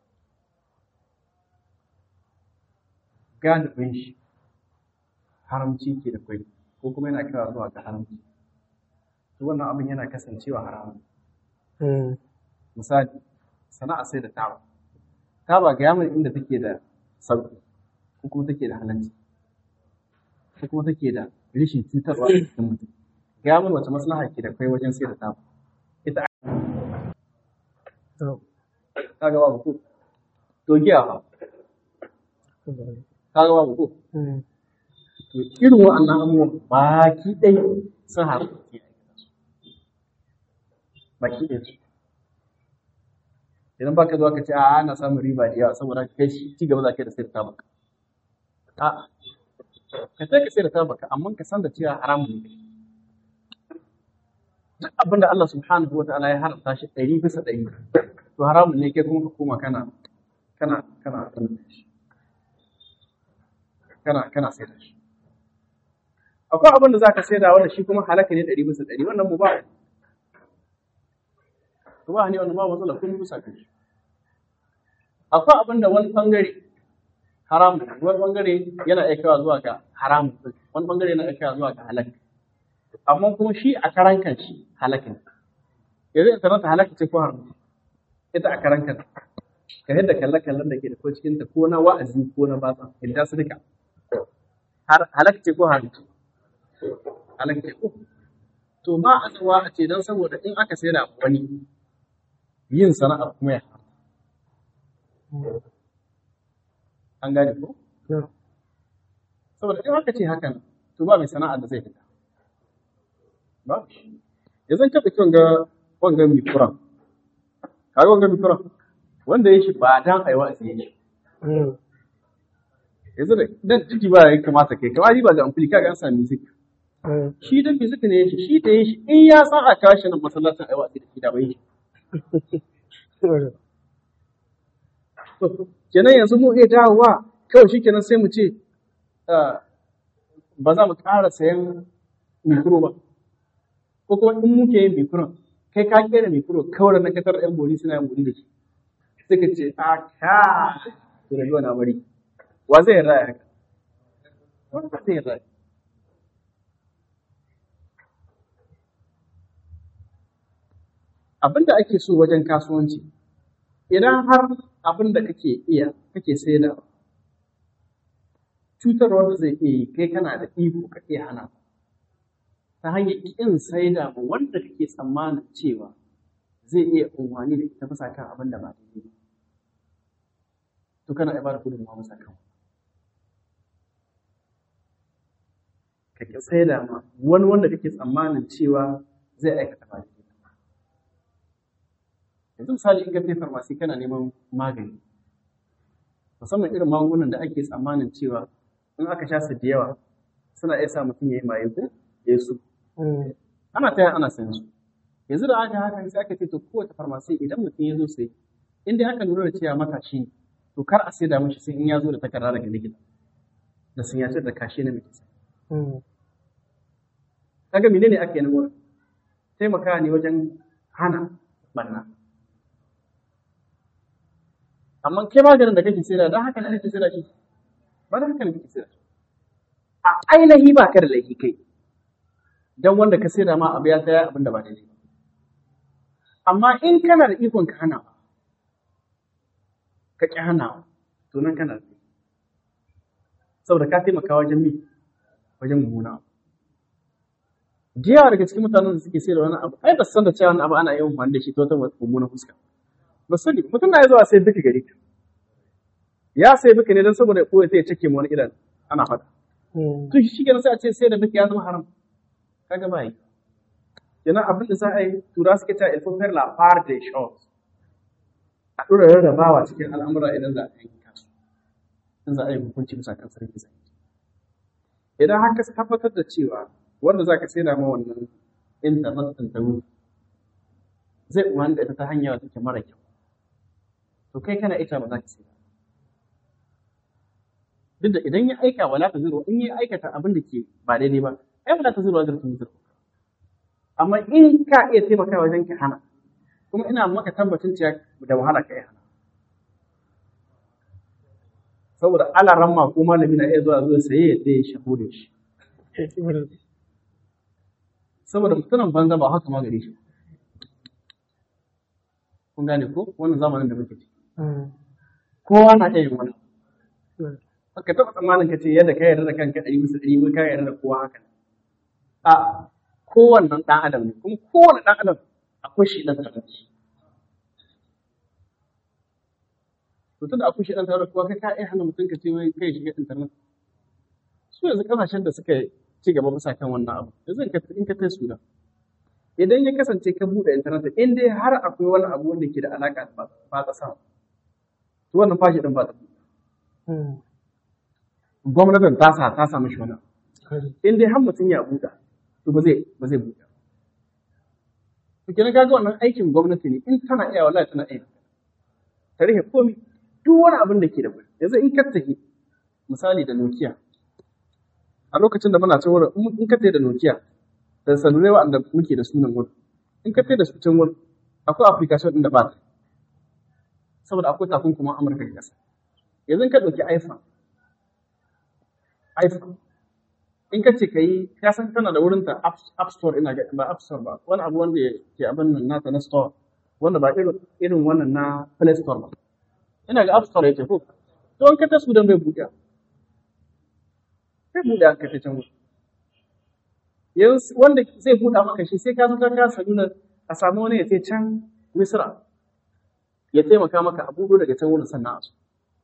galibin shi haramci ke da kwai ko kuma yana kira zuwa ga haramci to wannan abin yana kasancewa haramun misali sana'a sai da taba ga yamin inda take da sauki ko kuma take da halalci ko kuma take da rishin cutarwa a cikin mutum. Ga mun wace maslaha ke da kai wajen sai da taba. Ita kaga babu ko to giya fa kaga babu ko to irin wa'annan abubuwan baki ɗaya sun haɗu baki ɗaya su idan baka zuwa ka ce a ana samun riba da yawa saboda kai shi ci gaba za ka yi da sai da tabaka a ka sai ka sai da tabaka amma ka san da cewa haramun ne duk abin da Allah subhanahu wa ta'ala ya haramta shi 100% to haramun ne kai kuma ka koma kana sai da shi akwai abin da zaka sai da wanda shi kuma halaka ne 100% wannan mu ba ne wannan ba matsala kun bisa kai akwai abin da wani bangare haram wani bangare yana aikawa zuwa ga haram wani bangare yana aikawa zuwa ga halaka amma kuma shi a karan kanshi halaka ne yanzu internet halaka ce ko haram ita a karan kanta ka yadda kalle-kallen da ke da ko cikin ta ko na wa'azi ko na batsa inda su duka halaka ce ko haram halaka ce ko to ba a tsawa a ce don saboda in aka sai da wani yin sana'a kuma ya an gane ko saboda in aka ce hakan to ba mai sana'a da zai fita ba yanzu ka ɗauki wanga mikuran kaga wanga mikuran wanda ya shi ba dan aiwa a siye shi yanzu da dan ciki ba ya kamata kai kamar ba ga amfani kaga an sami music shi dan music ne shi da shi in ya san a kashi nan masallacin aiwa sai da shi da bai shi kenan yanzu mu iya dawowa kawai shi kenan sai mu ce ba za mu ƙara sayan mikro ba ko kuma in muke yin mikron kai ka kera mikro kawai na kasar yan bori suna yin bori da shi sai ka ce a ka to da na bari wa zai raya haka wanda zai raya abinda ake so wajen kasuwanci idan har abin da kake saida cutarwar da zai iya yi kai kana da iko ka iya hana ta hanyar ƙin saida ma wanda kake tsammanin cewa zai iya umarni da ita bisa kan abin da ba daidai ba to kana iya bada gudunmawa bisa kan ka ƙi saida ma wani wanda kake tsammanin cewa zai aikata ba daidai yanzu misali in ka je farmasi kana neman magani musamman irin magungunan da ake tsammanin cewa in aka sha su da yawa suna iya sa mutum ya yi maye ko ya su ana taya ana sayan su yanzu da aka haka sai aka ce to kowace farmasi idan mutum ya zo sai in dai aka lura da cewa matashi ne to kar a sai da mishi sai in ya zo da takarda daga likita da sun yace da kashe na mai kaga menene ake nan wurin taimaka ne wajen hana banna amma kai maganin da kake sayar da haka ne kake sayar shi ba da haka ne kake sayar a ainihi ba ka da laifi kai dan wanda ka sayar ma abu ya tsaya abin da ba daidai amma in kana da ikon ka hana ka ki hana to nan kana da saboda ka taimaka wajen wajen mummuna da yawa daga cikin mutanen da suke sayar wani abu ai ba san da cewa wani abu ana yin wani da shi ta wata mummuna fuska ba sani mutum na zuwa sai duka gari ya sai duka ne don saboda ya koya sai ya cike mu wani idan ana faɗa to shi kenan sai a ce sai da duka ya zama haram kaga ba yi kenan abin da za a yi tura suke cewa il faut faire la part des choses a ɗora rarrabawa cikin al'amura idan za a yi kasu in za a yi hukunci bisa kan sarki zai idan haka ka tabbatar da cewa wanda za ka saida ma wannan internet ɗin ta wuri zai umarni da ita ta hanya wata take mara kyau to kai kana ita ba za ka saida duk da idan ya aika wala ta zuro in ya aikata abin da ke ba daidai ba ai wala ta zuro wajen zuro amma in ka iya taimaka wajen ki hana kuma ina maka tabbacin cewa da wahala ka iya hana saboda alaran ma ko malami na iya zuwa saye ya tsaye shaho da shi saboda mutumin banza ba haka ma gare shi kun gane ko wannan zamanin da muke ciki kowa na iya yin wannan ka taɓa tsammanin ka ce yadda ka yarda da kanka 100% ka yarda da kowa haka a kowannan ɗan adam ne kuma kowane ɗan adam akwai shi ɗan tare shi to tunda akwai shi ɗan tare kuwa kai ka iya hana mutum ka ce wai kai shiga internet su yanzu kasashen da suka ci gaba bisa kan wannan abu yanzu in ka kai Sudan idan ya kasance ka buɗe internet in dai har akwai wani abu wanda ke da alaƙa da ba ta sama to wannan fashi ɗin ba ta gwamnatin ta samu shi wani in dai har mutum ya buɗe to ba zai buɗe to kenan kaga wannan aikin gwamnati ne in tana iya wallahi tana iya ta rike komai duk wani abin da ke da kuɗi yanzu in ka tafi misali da Nokia a lokacin da muna can wurin in ka tafi da Nokia da salurai wa'anda muke da sunan wurin in ka tafi da su can wurin akwai application ɗin da ba ta saboda akwai takunkuman Amurka da ƙasa yanzu in ka ɗauki iPhone in ka ce ka yi ka san tana da wurinta app store ina ga ba app store ba wani abu wanda ke abin nan nata na store wanda ba irin wannan na Play Store ba ina ga app store yake ko to in ka ta Sudan bai buɗe sai buɗe ka ta can wurin yanzu wanda zai buɗa maka shi sai ka zo ka kasa nuna a samu wani ya ce can Misra ya taimaka maka a buɗo daga can wurin sannan a su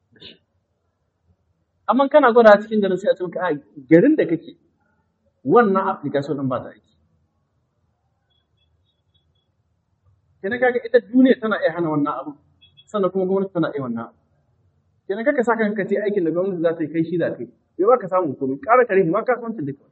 amma kana gwada cikin garin sai a ce maka a garin da kake wannan application din ba ta aiki kenan kaga ita duniya tana iya hana wannan abu sannan kuma gwamnati tana iya wannan abu kenan kaka saka kanka ce aikin da gwamnati za ta yi kai shi za ta yi bai ba ka samu komai ƙara kare ma kasuwancin duka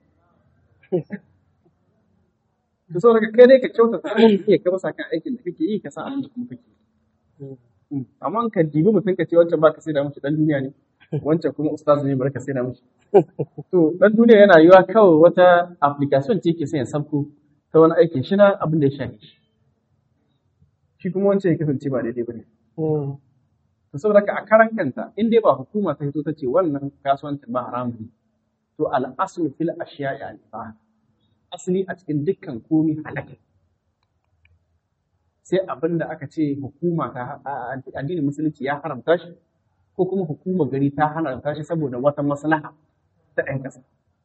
da so daga kai dai ka kyauta ta iya ka basa kan aikin da kake yi ka san abin da kuma kake amma ka dibi mutum ka ce wancan ba ka sai da mushi dan duniya ne wancan kuma ustazu ne barka sai da mushi to dan duniya yana yiwa kawai wata application ce ke sanya sabko ta wani aikin shi na abin da ya shafi shi kuma wancan ya kasance ba daidai bane to saboda ka a karan kanta in dai ba hukuma ta fito ta ce wannan kasuwancin ba haramun ne to al-aslu fil ashiya'i al-ibah asali a cikin dukkan komi halaka sai abin da aka ce hukuma ta addinin musulunci ya haramta shi ko kuma hukumar gari ta haramta shi saboda wata maslaha ta ɗan ƙasa.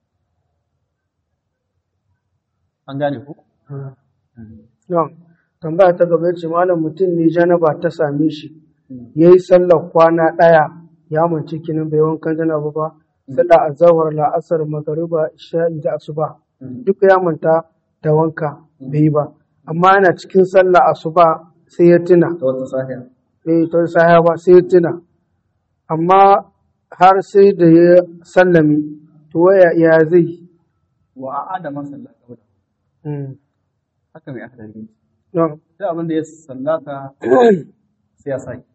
An gane ko? Tambaya ta gaba ce malam mutum ne janaba ta same shi ya yi sallar kwana ɗaya ya mance kinin bai wankan janaba ba sallar azahar la'asar magariba isha'i da asuba duk ya manta da wanka bai yi ba amma yana cikin sallar asuba sai ya tuna Ta wata sahiya. ta sahiya ba sai ya tuna amma har sai da ya sallami to ya zai Wa a'adama sallah gaba. Haka mai hadari. no Sai abin da ya sallata sai ya sake.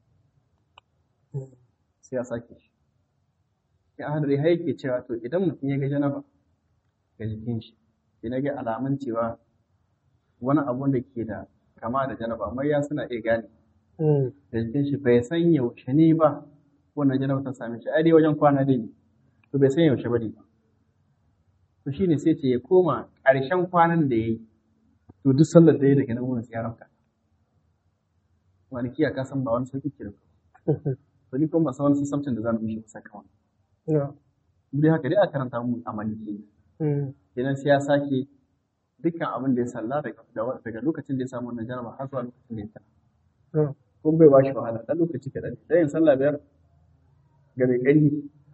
Sai ya sake shi. Ya hadari har yake cewa to idan mutum ya ga janaba ga jikin shi, ya ga alamun cewa wani abu da ke da kama da janaba ya suna iya gane da jikin shi bai san yaushe ne ba wannan janaba ta same shi ai dai wajen kwana dai ne to bai san yaushe ba ne to shine sai ce ya koma ƙarshen kwanan da yayi to duk sallar da yayi daga nan wurin sai ya rauka malikiya ka san ba wani sauki ke da to ni kuma ba san wani sassaucin da za mu yi saka wani mu dai haka dai a karanta mu a malikiya kenan sai ya sake dukkan abin da ya salla daga lokacin da ya samu wannan jaraba har zuwa lokacin da ya tana. Kun bai ba shi wahala ɗan lokaci kaɗan. Da yin sallah biyar ga mai ƙarfi.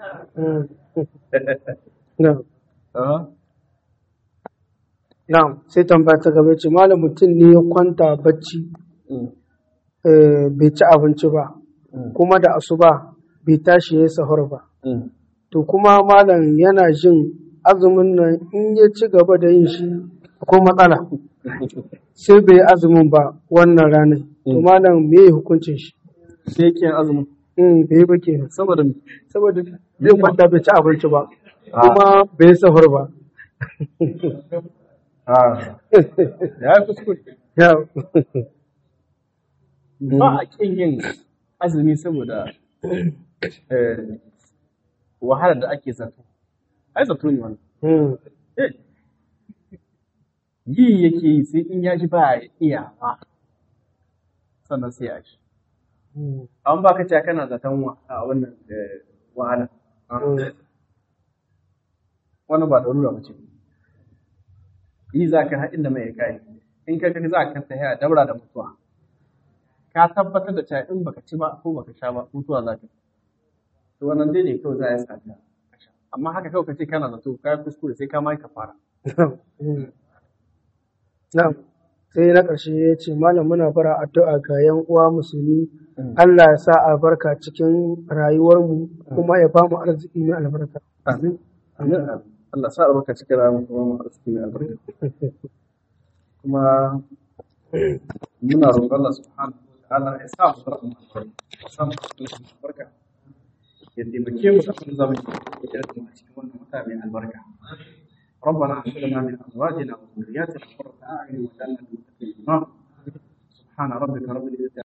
Na'am, sai tambaya ta gaba ce malam mutum ne ya kwanta bacci bai ci abinci ba kuma da asuba bai tashi ya sahur ba. To kuma malam yana jin azumin nan in ya ci gaba da yin shi akwai matsala sai bai yi azumin ba wannan ranar to malam me ya hukuncin shi Sai yake yin azumin. bai yi ba kenan Saboda saboda zai kwanta bai ci abinci ba kuma bai yi sahur ba ya yi kuskure. ya Ba a ƙin yin azumi saboda wahalar da ake zato. Ai zato ne wannan. Yi yake yi sai in ya ji ba ya iya ba sannan sai ya shi. An ba ka ce kana zaton a wannan wahala. Wannan ba ɗaurura ba ce. yi za ka haɗin da mai kai in ka za ka tafiya daura da mutuwa ka tabbatar da cewa in baka ci ba ko baka sha ba mutuwa za ka to wannan dai ne kawai za ya sa ka amma haka kawai ka ce kana zato ka kuskure sai ka mai ka fara na'am sai na ƙarshe ya ce malam muna fara addu'a ga yan uwa musulmi Allah ya sa albarka cikin rayuwarmu kuma ya bamu arziki mai albarka amin amin Allah sa albarka cikin rayuwarmu kuma mu arziki mai albarka kuma muna roƙon Allah subhanahu wa ta'ala ya sa mu albarka ya taimake mu da kuma zama cikin wannan wata mai albarka ربنا هب لنا من ازواجنا وذرياتنا قرة اعين واجعلنا للمتقين اماما سبحان ربك رب العزة